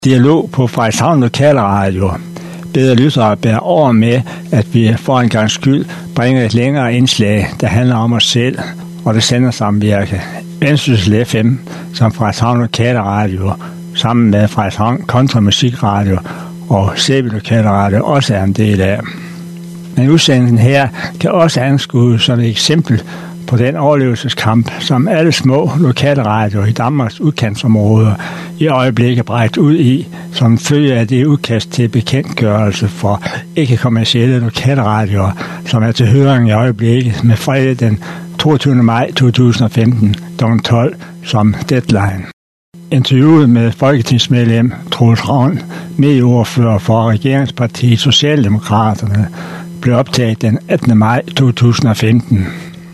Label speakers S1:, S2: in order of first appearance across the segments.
S1: Dialog på Frederikshavn Lokalradio beder lyttere bære over med, at vi for en gang skyld bringer et længere indslag, der handler om os selv og det sendersamvirke. Vendsyssel FM, som Frederikshavn Lokalradio, sammen med Frederikshavn Kontramusikradio og Sæby Lokalradio også er en del af. Men udsendelsen her kan også anskues som et eksempel på den overlevelseskamp, som alle små lokalradioer i Danmarks udkantsområder i øjeblikket brægt ud i, som følge af det udkast til bekendtgørelse for ikke-kommercielle lokalradioer, som er til høring i øjeblikket med fredag den 22. maj 2015 kl. 12 som deadline. Interviewet med folketingsmedlem Troels Ravn, medieordfører for regeringspartiet Socialdemokraterne, blev optaget den 18. maj 2015.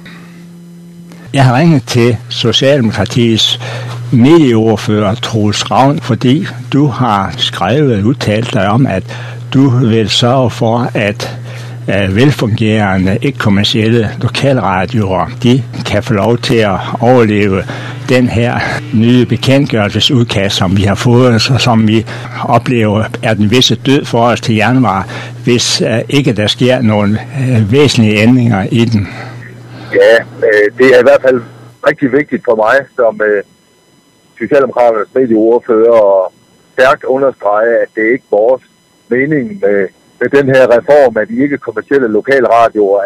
S1: Jeg har ringet til Socialdemokratiets medieordfører Troels Ravn, fordi du har skrevet og udtalt dig om, at du vil sørge for, at velfungerende, ikke-kommercielle lokalradioer, de kan få lov til at overleve den her nye bekendtgørelsesudkast, som vi har fået, og som vi oplever er den visse død for os til januar, hvis ikke der sker nogle væsentlige ændringer i den.
S2: Ja, det er i hvert fald rigtig vigtigt for mig som Socialdemokraternes medieordfører og stærkt understrege, at det er ikke vores mening med den her reform af de ikke-kommercielle lokalradioer,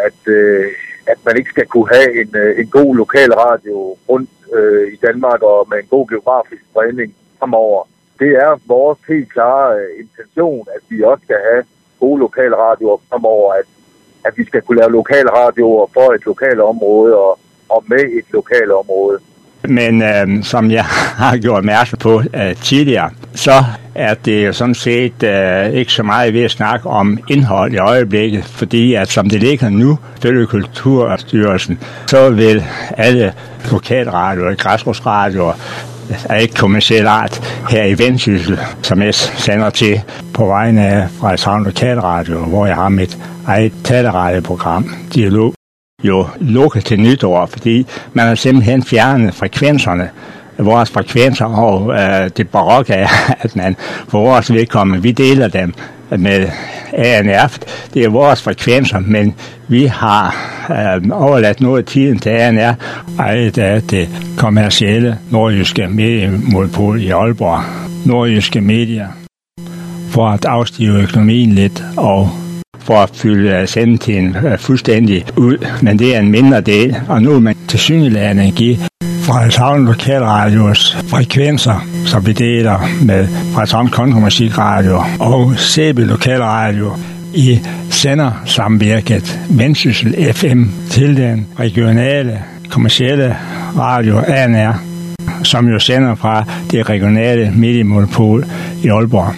S2: at man ikke skal kunne have en god lokalradio rundt i Danmark og med en god geografisk spredning fremover. Det er vores helt klare intention, at vi også skal have gode lokalradioer fremover, at vi skal kunne lave lokalradioer for et lokalt område og med et lokalt område.
S1: Men som jeg har gjort opmærksom på tidligere, så er det jo sådan set ikke så meget ved at snakke om indhold i øjeblikket, fordi at som det ligger nu, ifølge Kulturstyrelsen, så vil alle lokalradioer, græsrodsradioer af ikke kommerciel art her i Vendsyssel, som jeg sender til på vegne af Frederikshavn Lokalradio, hvor jeg har mit eget taleradioprogram, Dialog, jo lukket til nytår, fordi man har simpelthen fjernet frekvenserne, vores frekvenser, og det barokke er, at man for vores vedkommende, vi deler dem med ANR. Det er vores frekvenser, men vi har overladt noget af tiden til ANR, ejet af det kommercielle nordjyske mediemonopol i Aalborg. Nordjyske medier, for at afstive økonomien lidt og for at fylde sendetiden fuldstændig ud, men det er en mindre del, og nu er man tilsyneladende give Frederikshavn Lokalradios frekvenser, som vi deler med Frederikshavn Kontramusikradio og Sæby Lokalradio i sendersamvirket Vendsyssel FM til den regionale kommercielle radio ANR, som jo sender fra det regionale mediemonopol i Aalborg.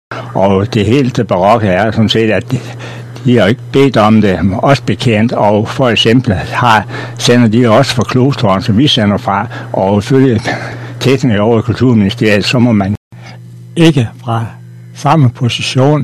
S1: Og det helt barokke er sådan set, at de har ikke bedt om det, også bekendt, og for eksempel sender de også fra Klosterholm, som vi sender fra, og ifølge teknikere over Kulturministeriet, så må man ikke fra samme position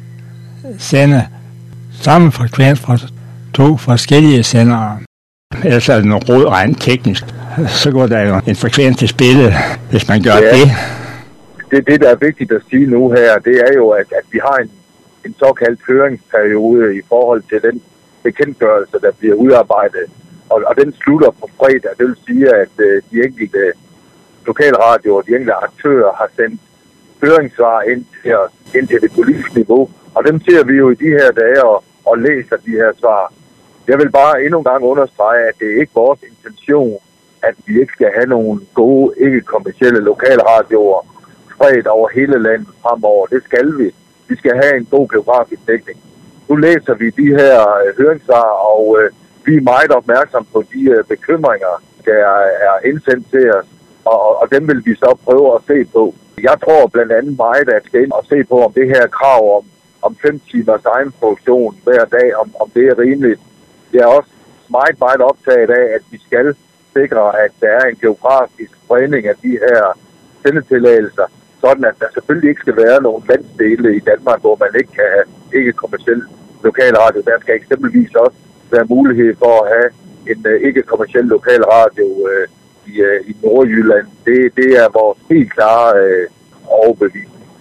S1: sende samme frekvens fra to forskellige sendere. Ellers er det noget råd rent teknisk. Så går der jo en frekvens til spillet, hvis man gør det.
S2: Det, der er vigtigt at sige nu her, det er jo, at vi har en såkaldt høringsperiode i forhold til den bekendtgørelse, der bliver udarbejdet. Og den slutter på fredag. Det vil sige, at de enkelte lokalradioer, de enkelte aktører har sendt høringssvar ind til det politiske niveau. Og dem ser vi jo i de her dage og læser de her svar. Jeg vil bare endnu en gang understrege, at det er ikke vores intention, at vi ikke skal have nogle gode, ikke-kommercielle lokalradioer spredt over hele landet fremover. Det skal vi. Vi skal have en god geografisk dækning. Nu læser vi de her høringssvar, og vi er meget opmærksomme på de bekymringer, der er indsendt til os, og dem vil vi så prøve at se på. Jeg tror blandt andet meget, at skal ind og se på, om det her krav om 5 timers egen produktion hver dag, om det er rimeligt. Jeg er også meget optaget af, at vi skal sikre, at der er en geografisk spredning af de her sendetilladelser, sådan at der selvfølgelig ikke skal være nogen landsdele i Danmark, hvor man ikke kan have ikke-kommerciel lokalradio. Der skal eksempelvis også være mulighed for at have en ikke-kommerciel lokalradio i Nordjylland. Det er vores helt klare overbevisning.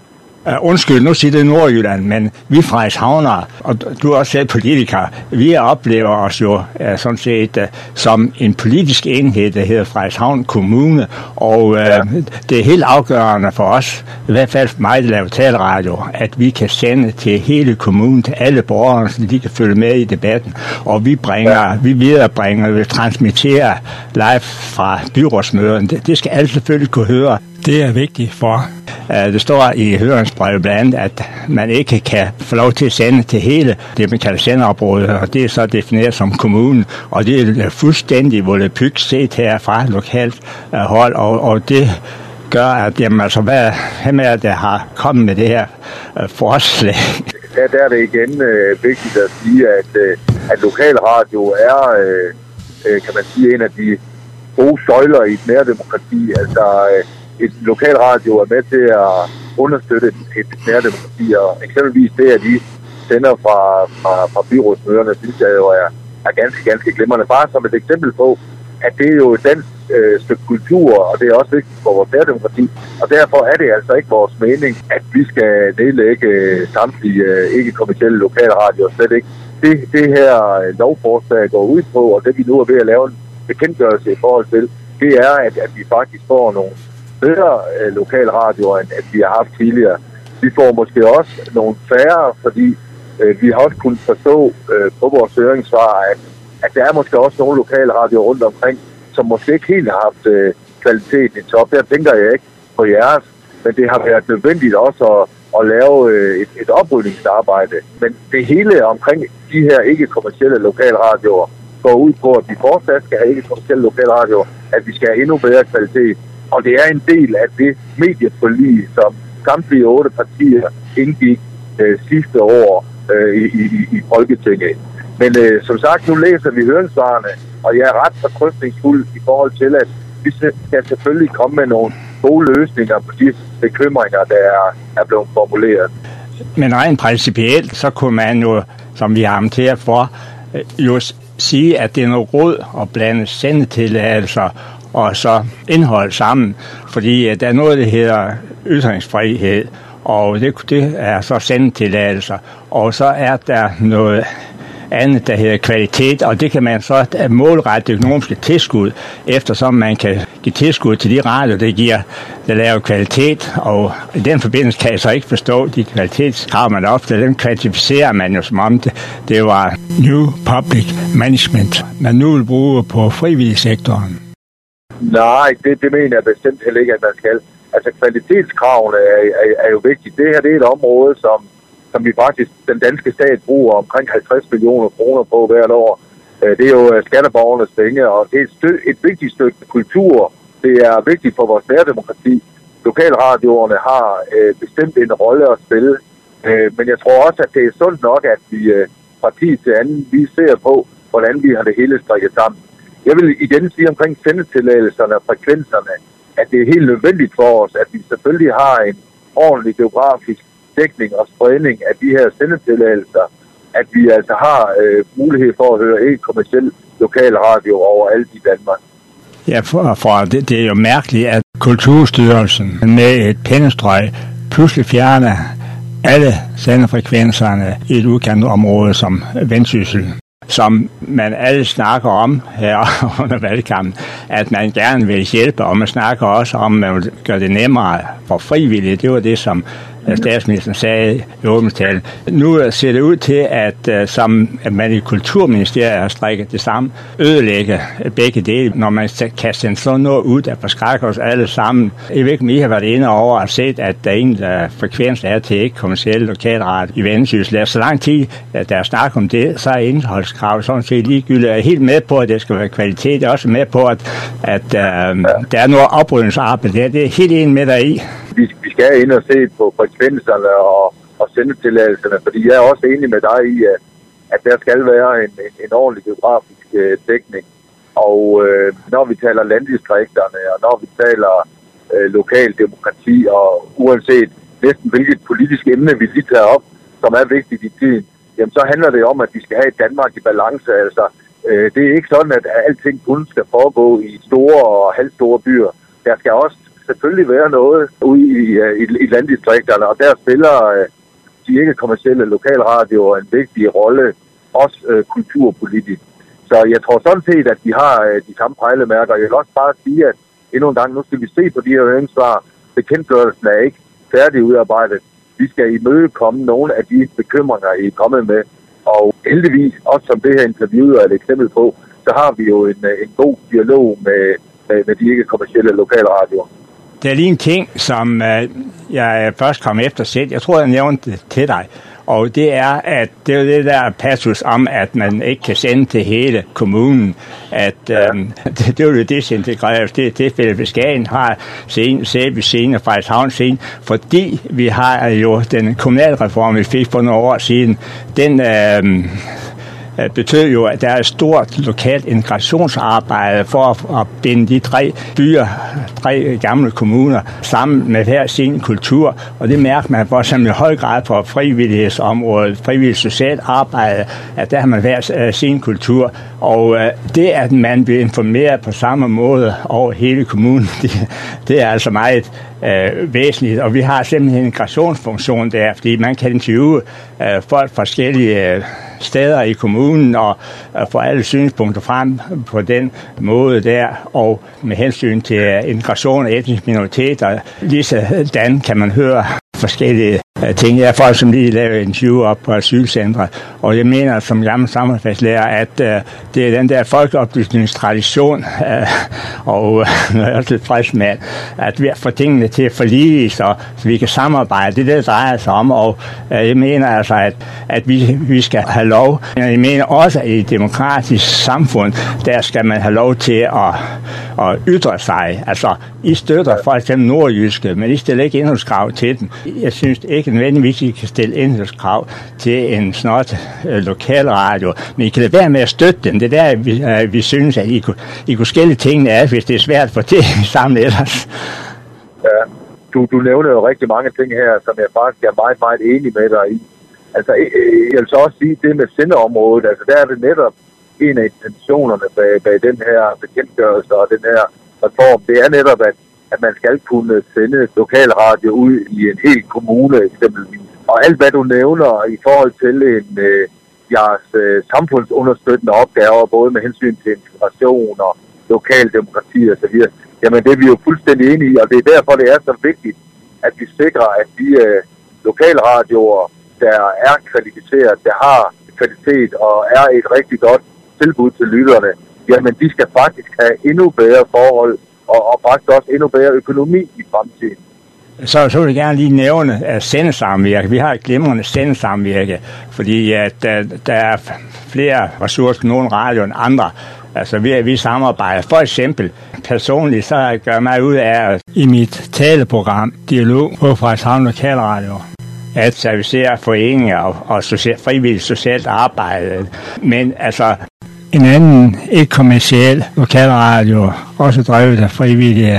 S1: Undskyld, nu siger det Nordjylland, men vi frederikshavnere, og du er også selv politiker, vi oplever os jo sådan set som en politisk enhed, der hedder Frederikshavn Kommune, og det er helt afgørende for os, i hvert fald for mig, der laver taleradio, at vi kan sende til hele kommunen, til alle borgere, så de kan følge med i debatten, og vi viderebringer, vi transmitterer live fra byrådsmøderne. Det skal alle selvfølgelig kunne høre. Det er vigtigt for. Det står i høringsbrevet blandt andet, at man ikke kan få lov til at sende til hele det, man kalder sendeområdet, og det er så defineret som kommunen, og det er fuldstændig volapyk set her fra lokalt hold, og det gør, at jamen, altså, hvem er der har kommet med det her forslag?
S2: Ja, der er det igen vigtigt at sige, at lokalradio er, kan man sige, en af de gode søjler i et nærdemokrati. Altså, et lokalradio er med til at understøtte et nærdemokrati, og eksempelvis det, at de sender fra byrådsmøderne, synes jeg jo er ganske glimrende. Bare som et eksempel på, at det er jo et dansk stykke kultur, og det er også vigtigt for vores nærdemokrati, og derfor er det altså ikke vores mening, at vi skal nedlægge samtlige ikke-kommercielle lokalradioer, slet ikke. Det her lovforslag går ud på, og det vi nu er ved at lave en bekendtgørelse i forhold til, det er, at vi faktisk får nogle bedre lokalradioer, end at vi har haft tidligere. Vi får måske også nogle færre, fordi vi har også kunnet forstå på vores høringssvar, at der er måske også nogle lokalradioer rundt omkring, som måske ikke helt har haft kvaliteten i top. Der tænker jeg ikke på jeres, men det har været nødvendigt også at lave et oprydningsarbejde. Men det hele omkring de her ikke-kommercielle lokalradioer går ud på, at vi fortsat skal have ikke-kommercielle lokalradioer, at vi skal have endnu bedre kvalitet. Og det er en del af det medieforlig, som samtlige 8 partier indgik sidste år i Folketinget. Men som sagt, nu læser vi høringssvarene, og jeg er ret fortrøstningsfuld i forhold til, at vi skal selvfølgelig komme med nogle gode løsninger på de bekymringer, der er blevet formuleret.
S1: Men rent principielt, så kunne man jo, som vi har argumenteret for, jo sige, at det er noget råd at blande sendetilladelser og så indhold sammen, fordi der er noget, der hedder ytringsfrihed, og det er så sendetilladelser, og så er der noget andet, der hedder kvalitet, og det kan man så målrette økonomiske tilskud, eftersom man kan give tilskud til de radioer, der laver kvalitet, og i den forbindelse kan jeg så ikke forstå de kvalitetskrav, man ofte, den kvantificerer man jo som om det var New Public Management, man nu vil bruge på frivilligsektoren.
S2: Nej, det mener jeg bestemt heller ikke, at man skal. Altså kvalitetskravene er jo vigtigt. Det her det er et område, som vi faktisk, den danske stat bruger omkring 50 millioner kroner på hvert år. Det er jo skatteborgernes penge, og det er et vigtigt stykke kultur. Det er vigtigt for vores nærdemokrati. Lokalradioerne har bestemt en rolle at spille. Men jeg tror også, at det er sundt nok, at vi fra tid til anden, vi ser på, hvordan vi har det hele strikket sammen. Jeg vil igen sige omkring sendetilladelserne og frekvenserne, at det er helt nødvendigt for os, at vi selvfølgelig har en ordentlig geografisk dækning og spredning af de her sendetilladelser, at vi altså har mulighed for at høre ikke-kommerciel lokalradio overalt i Danmark.
S1: Ja, for det er jo mærkeligt, at Kulturstyrelsen med et pennestrøg pludselig fjerner alle sendefrekvenserne i et udkantområde som Vendsyssel, som man alle snakker om her under valgkampen, at man gerne vil hjælpe, og man snakker også om, at man vil gøre det nemmere for frivillige. Det var det, som statsministeren sagde i åbningstalen. Nu ser det ud til, at som man i Kulturministeriet har strikket det samme, ødelægge begge dele, når man kan sende sådan noget ud, der forskrækker os alle sammen. Jeg ved ikke, om I har været inde over og set, at der en frekvens er til ikke-kommercielle lokalradio i Vendsyssel. Så lang tid, at der er snak om det, så er indholdskrav sådan set ligegyldigt. Jeg er helt med på, at det skal være kvalitet. Jeg er også med på, at der er noget oprydningsarbejde der. Det er helt enig med dig i.
S2: Vi skal ind og se på frekvenserne og sendetilladelserne, fordi jeg er også enig med dig i, at der skal være en ordentlig geografisk dækning. Og når vi taler landdistrikterne, og når vi taler lokal demokrati, og uanset næsten hvilket politisk emne vi lige tager op, som er vigtigt i tiden, jamen så handler det om, at vi skal have et Danmark i balance. Altså, det er ikke sådan, at alting kun skal foregå i store og halvstore byer. Der skal også selvfølgelig være noget ude i landdistrikterne, og der spiller de ikke-kommercielle lokalradioer en vigtig rolle, også kulturpolitisk. Så jeg tror sådan set, at de har de samme pejlemærker. Jeg vil også bare sige, at endnu en gang, nu skal vi se på de her høringssvar. Bekendtgørelsen er ikke færdig udarbejdet. Vi skal imødekomme nogle af de bekymringer, I er kommet med. Og heldigvis, også som det her interview er et eksempel på, så har vi jo en god dialog med de ikke-kommercielle lokalradioer.
S1: Der er lige en ting, som jeg først kom efter selv. Jeg tror, jeg nævnte det til dig. Og det er, at det er det der passus om, at man ikke kan sende til hele kommunen. At det er jo desintegreret. Det er tilfældet ved Skagen har Sæby scene og Frederikshavn scene, fordi vi har jo den kommunalreform, vi fik for nogle år siden. Den betød jo, at der er et stort lokalt integrationsarbejde for at binde de tre gamle kommuner sammen med hver sin kultur. Og det mærker man for som i høj grad på frivillighedsområdet, frivilligt socialt arbejde, at der har man hver sin kultur. Og det, at man bliver informeret på samme måde over hele kommunen, det er altså meget væsentligt. Og vi har simpelthen en integrationsfunktion der, fordi man kan interviewe folk fra forskellige steder i kommunen og få alle synspunkter frem på den måde der, og med hensyn til integration af etniske minoriteter, lige sådan kan man høre forskellige ting. Jeg er folk, som lige laver interview op på asylcentre, og jeg mener som gammel samfundsfagslærer, at det er den der folkeoplysningstradition, og jeg er tilfreds med, at vi får tingene til at forlige, så vi kan samarbejde. Det det drejer sig om, og jeg mener altså, at vi skal have lov. Jeg mener også, at i et demokratisk samfund, der skal man have lov til at ytre sig. Altså, I støtter for eksempel nordjyske, men I stiller ikke indholdskrav til dem. Jeg synes ikke nødvendigvis, I kan stille indholdskrav til en snot lokalradio, men I kan lade være med at støtte dem. Det er der, vi synes, at I kunne skille tingene af, hvis det er svært for det sammen ellers.
S2: Ja, du nævner jo rigtig mange ting her, som jeg faktisk er meget, meget enig med dig i. Altså, jeg vil så også sige, det med sendeområdet, altså der er det netop en af intentionerne bag den her bekendtgørelse og den her reform. Det er netop, at man skal kunne sende lokalradio ud i en hel kommune eksempelvis. Og alt hvad du nævner i forhold til jeres samfundsunderstøttende opgaver, både med hensyn til integration og lokal demokrati osv., jamen det er vi jo fuldstændig enige i, og det er derfor, det er så vigtigt, at vi sikrer, at de lokalradioer, der er kvalificeret, der har kvalitet og er et rigtig godt tilbud til lytterne, jamen de skal faktisk have endnu bedre forhold og faktisk også endnu bedre økonomi i fremtiden.
S1: Så vil jeg gerne lige nævne sendesamvirke. Vi har et glimrende sendesamvirke, fordi at der er flere ressourcer på nogle radio end andre. Altså vi samarbejder. For eksempel personligt, så gør jeg mig ud af i mit taleprogram Dialog på Frederikshavn Lokalradio at servicere foreninger og frivilligt socialt arbejde. Men altså en anden ikke-kommerciel lokalradio, også drevet af frivillige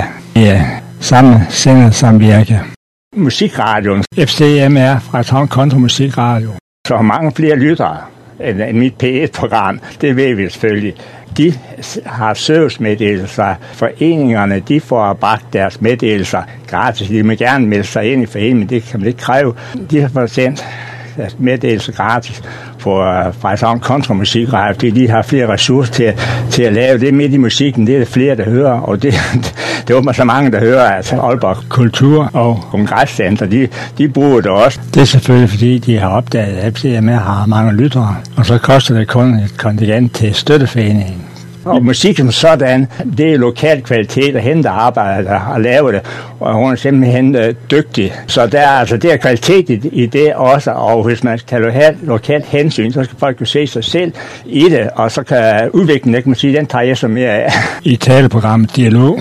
S1: samme sendesamvirke. Musikradioen, FCMR, Frederikshavn Country Musikradio. Så mange flere lyttere end mit P1-program, det ved vi selvfølgelig. De har servicemeddelelser. Foreningerne, de får bragt deres meddelelser gratis. De må gerne melde sig ind i foreningen, men det kan man ikke kræve. De har fået sendt meddelelser gratis på Frederikshavn Country Musikradio, fordi de har flere ressourcer til at lave det midt i musikken. Det er det flere, der hører, og det er så mange, der hører, at Aalborg Kultur og Kongresscenter, de bruger det også. Det er selvfølgelig, fordi de har opdaget, at FCMR har mange lyttere, og så koster det kun et kontingent til støtteforeningen. Og musik som sådan, det er lokal kvalitet, og hende, der arbejder og laver det, og hun er simpelthen dygtig. Så der er altså det er kvalitet i det også, og hvis man skal have lokalt hensyn, så skal folk jo se sig selv i det, og så kan udviklingen, kan man sige, den tager jeg så mere af. I taleprogrammet Dialog.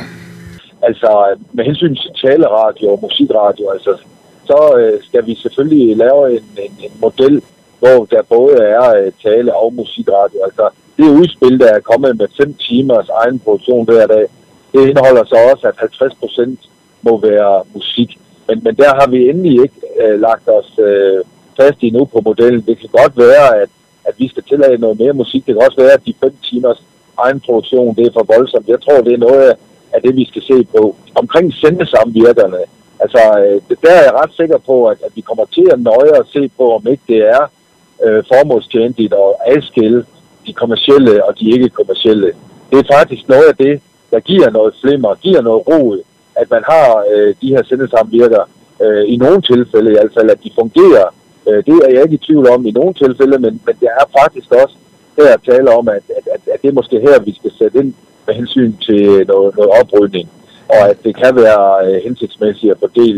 S2: Altså med hensyn til taleradio og musikradio, altså, så skal vi selvfølgelig lave en model, hvor der både er tale- og musikradio. Altså det udspil, der er kommet med 5 timers egen produktion hver dag, det indeholder så også, at 50% må være musik. Men der har vi endelig ikke lagt os fast endnu på modellen. Det kan godt være, at vi skal tillade noget mere musik. Det kan også være, at de 5 timers egen produktion, det er for voldsomt. Jeg tror, det er noget er det, vi skal se på. Omkring sendesamvirkerne, altså der er jeg ret sikker på, at vi kommer til at nøje og se på, om ikke det er formålstjenligt at adskille de kommercielle og de ikke-kommercielle. Det er faktisk noget af det, der giver noget flimmer, giver noget ro, at man har de her sendesamvirker i nogle tilfælde i hvert fald, at de fungerer. Det er jeg ikke i tvivl om i nogle tilfælde, men det er faktisk også her at tale om, at det er måske her, vi skal sætte ind med hensyn til noget oprydning, og at det kan være hensigtsmæssigt at fordele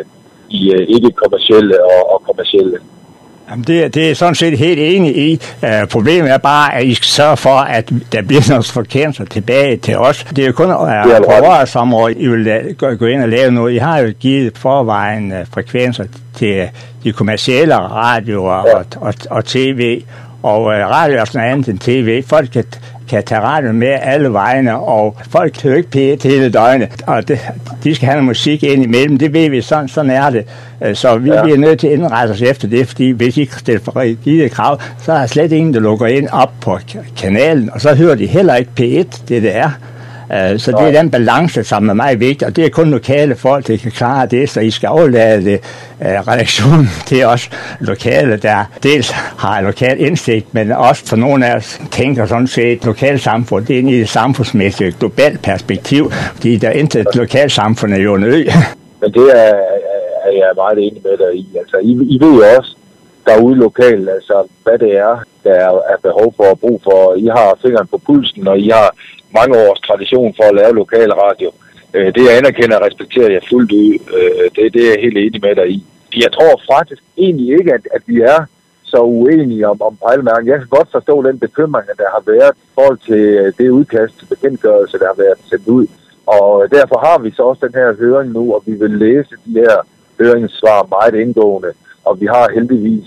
S2: i ikke-kommercielle og kommercielle.
S1: Jamen det er sådan set helt enig i. Problemet er bare, at I skal sørge for, at der bliver nogle frekvenser tilbage til os. Det er jo kun på vores område, I vil gå ind og lave noget. I har jo givet forvejen frekvenser til de kommercielle radioer og tv. Og radio er sådan andet end tv. Folk kan tage radio med alle vegne, og folk hører ikke P1 hele døgnet, og de skal have noget musik ind imellem. Det ved vi, sådan er det. Så vi bliver nødt til at indrette os efter det, fordi hvis I stiller for rigide krav, så er der slet ingen, der lukker ind op på kanalen, og så hører de heller ikke P1, det er. Så det er den balance, som er meget vigtig, og det er kun lokale folk, der kan klare det, så I skal overlade det redaktionen til os lokale, der dels har lokal indsigt, men også for nogle af os tænker sådan set lokalsamfund, det er inde i det samfundsmæssige globalt perspektiv, fordi der intet lokalsamfund er jo en ø.
S2: Men det er jeg meget enig med dig i. Altså, I ved jo også derude lokalt, altså hvad det er, der er behov for at bruge for. I har fingeren på pulsen, og I har mange års tradition for at lave lokal radio. Det jeg anerkender og respekterer jeg fuldt ud. Det er jeg helt enig med dig i. Jeg tror faktisk egentlig ikke, at vi er så uenige om pejlemærken. Jeg kan godt forstå den bekymring, der har været i forhold til det udkast til bekendtgørelse, der har været sendt ud. Og derfor har vi så også den her høring nu, og vi vil læse de her høringssvar meget indgående. Og vi har heldigvis,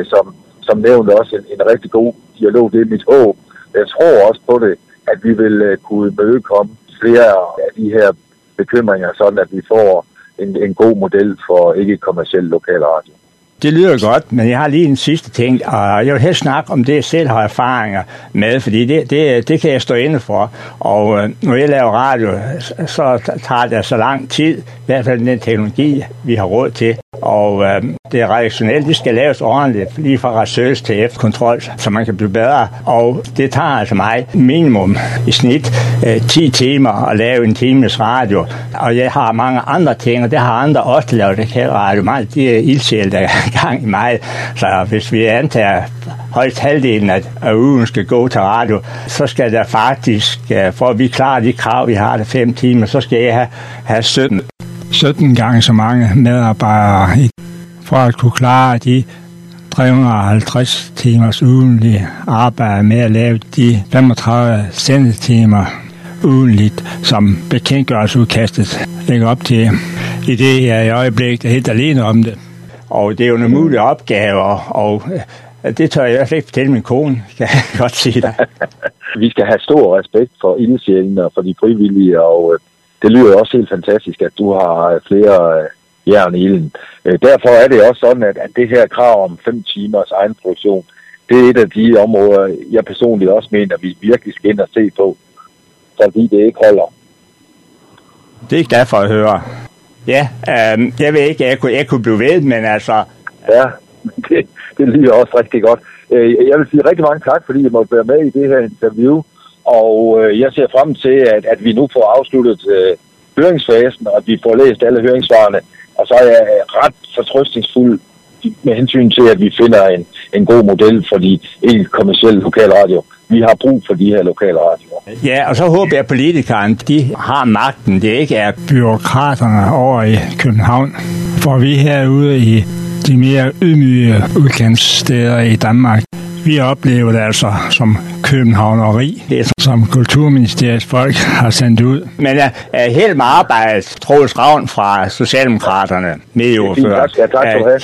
S2: som nævnt, også en rigtig god dialog. Det er mit håb. Jeg tror også på det, at vi vil kunne imødekomme flere af de her bekymringer, sådan at vi får en god model for ikke-kommerciel lokal radio.
S1: Det lyder godt, men jeg har lige en sidste ting, og jeg vil helst snakke om det, jeg selv har erfaringer med, fordi det kan jeg stå inde for. Og når jeg laver radio, så tager det så lang tid, i hvert fald den teknologi, vi har råd til. Og det er redaktionelt, det skal laves ordentligt, lige fra research til efterkontrol, så man kan blive bedre. Og det tager altså mig minimum i snit 10 timer at lave en times radio. Og jeg har mange andre ting, og det har andre også, der laver lokal radio. Meget de er ildsjæl, der er gang i mig. Så hvis vi antager højst halvdelen af ugen skal gå til radio, så skal der faktisk, for at vi klarer de krav, vi har, det 5 timer, så skal jeg have 17 gange så mange medarbejdere for at kunne klare de 350 timers ugenlige arbejde med at lave de 35 sendetimer ugenligt, som bekendtgørelsesudkastet lægger op til. I det her i øjeblikket er helt alene om det. Og det er jo en mulig opgave, og det tør jeg ikke fortælle min kone, kan jeg godt sige dig.
S2: Vi skal have stor respekt for ildsjælene og for de frivillige, og det lyder også helt fantastisk, at du har flere jern i ilden. Derfor er det også sådan, at det her krav om 5 timers egen produktion, det er et af de områder, jeg personligt også mener, vi virkelig skal ind og se på, fordi det ikke holder.
S1: Det er glad for at høre. Ja, jeg ved ikke, jeg kunne blive ved, men altså...
S2: Ja, det lyder også rigtig godt. Jeg vil sige rigtig mange tak, fordi jeg måtte være med i det her interview, og jeg ser frem til, at vi nu får afsluttet høringsfasen, og at vi får læst alle høringssvarene, og så er jeg ret fortrøstningsfuld med hensyn til, at vi finder en god model for de ikke-kommercielle lokalradio. Vi har brug for de her lokalradioer.
S1: Ja, og så håber jeg, at politikerne, de har magten. Det ikke er byråkraterne over i København. For vi herude i de mere ydmyge udkantssteder i Danmark, vi oplever det altså som københavneri, det som Kulturministeriets folk har sendt ud. Men helt med arbejdet, Troels Ravn fra Socialdemokraterne, medieordfører.
S2: Tak skal du have.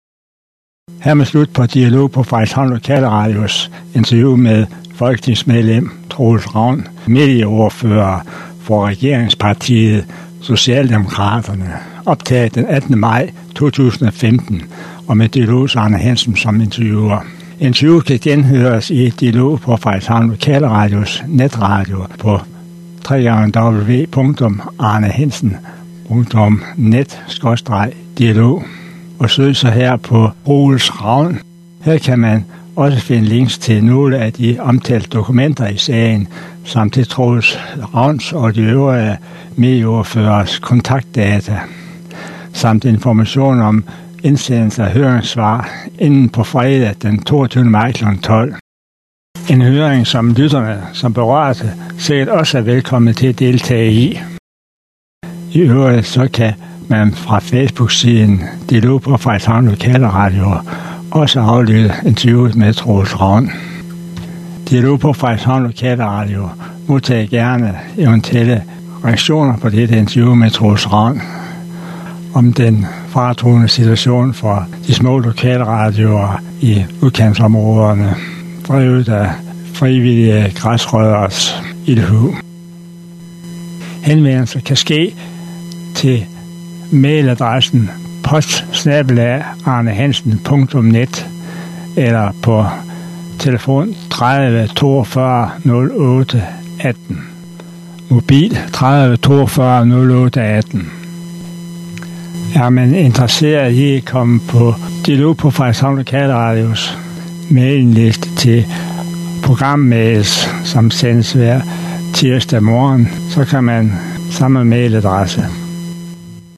S1: Her med slut på dialog på Frederikshavn Lokalradios interview med folketingsmedlem Troels Ravn, medieordfører for regeringspartiet Socialdemokraterne, optaget den 18. maj 2015, og med Dialogs Arne Hansen som interviewer. Interviewet kan genhøres i Dialog på Frederikshavn Lokalradios netradio på www.arnehensen.net/dialog og søg så her på Troels Ravn. Her kan man også finde links til nogle af de omtalte dokumenter i sagen, samt til Troels Ravns og de øvrige medieordførers kontaktdata, samt information om indsendelse af høringssvar inden på fredag den 22. maj kl. 12. En høring, som lytterne, som berørte, sikkert også er velkommen til at deltage i. I øvrigt så kan man fra Facebook-siden Dialog på Frederikshavn Lokale Radio også aflytte interviewet med Troels Ravn. Dialog på Frederikshavn Lokale Radio modtager gerne eventuelle reaktioner på dette interview med Troels Ravn om den faretruende situation for de små lokale radioer i udkantsområderne, drevet af frivillige græsrødders ildhu. Henvendelser kan ske til mailadressen post@arnehensen.net eller på telefon 30 42 08 18. Mobil 30 42 08 18. Er man interesseret i at komme på Dialog på Frederikshavn Lokale Radios mailingliste til programmails, som sendes hver tirsdag morgen, så kan man samme mailadresse